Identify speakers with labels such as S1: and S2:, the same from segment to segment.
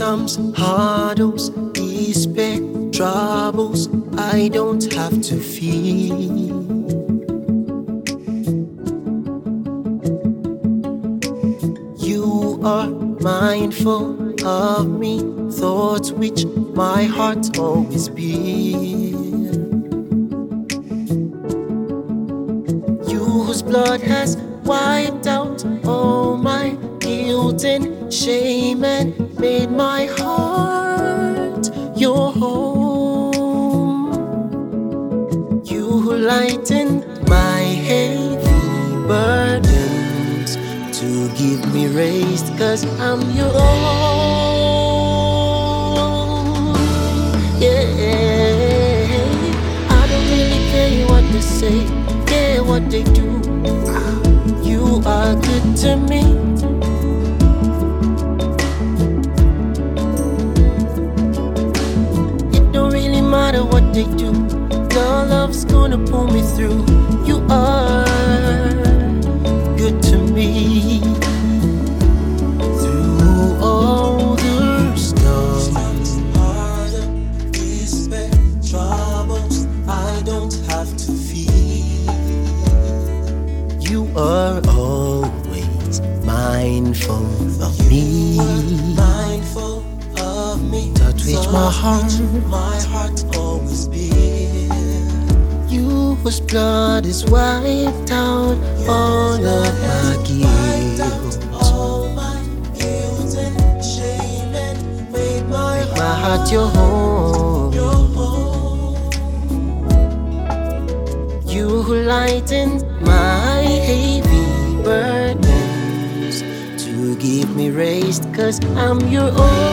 S1: comes hurdles, despair, troubles, I don't have to fear. You are mindful of me, thoughts which my heart always bear. You whose blood has wiped out all my guilt and shame and made my heart your home. You who lightened my heavy burdens to give me rest, 'cause I'm your own. Yeah, I don't really care what they say, care what they do. You are good to me. It don't really matter what they do, your love's gonna pull me through. You are good to me. Through all the storms, despair, troubles, I don't have to fear. You are always mindful of me, mindful of me. Touch which my heart always beats. You whose blood is wiped out all of my guilt, and shame, and made my heart your home. You who lightened my heavy burdens to give me rest, 'cause I'm your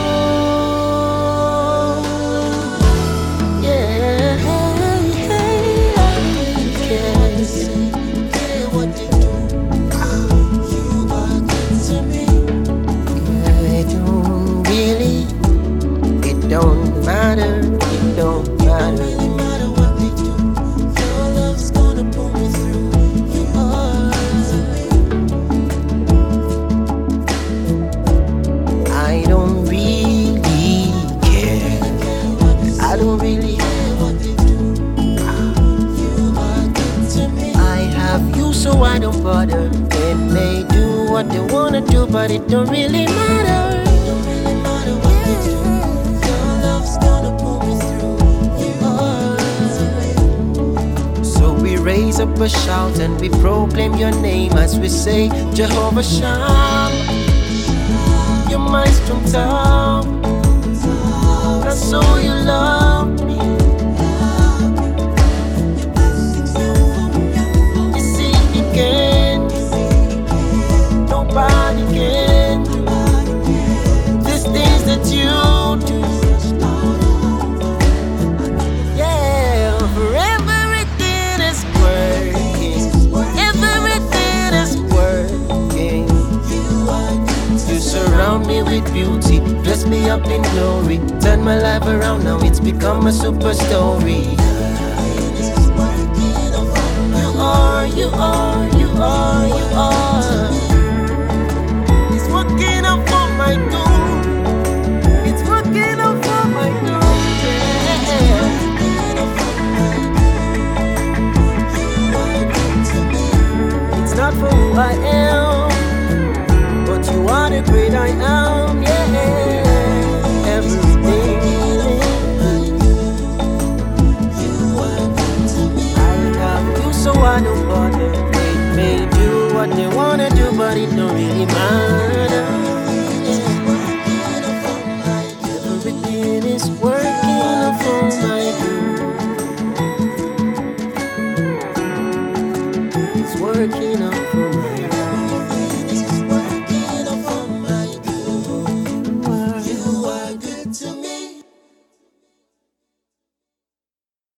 S1: own. Yeah, care what they do. You are good to me. I don't really, it don't matter, it don't matter. I don't really care what they do. You are good to me. I have you, so I don't bother. They may do what they wanna do, but it don't really matter. It don't really matter what they do. Your love's gonna pull me through. You are. So we raise up a shout and we proclaim your name as we say, Jehovah Shammah, you're my strong tower. I saw you love me. You see, you can. Nobody can do these things that you do. Yeah, for everything is working. Everything is working. You surround me with beauty, dress me up in glory, turn my life around, now it's become a super story. You are, you are, you are, you are. It's working out for my good. It's working out for my good. Yeah. It's not for who I am, but you are the great I am. Yeah. Everything. I have you, so I don't bother. They may do what they wanna do, but it don't really matter. Everything is working for my good. It's working out for my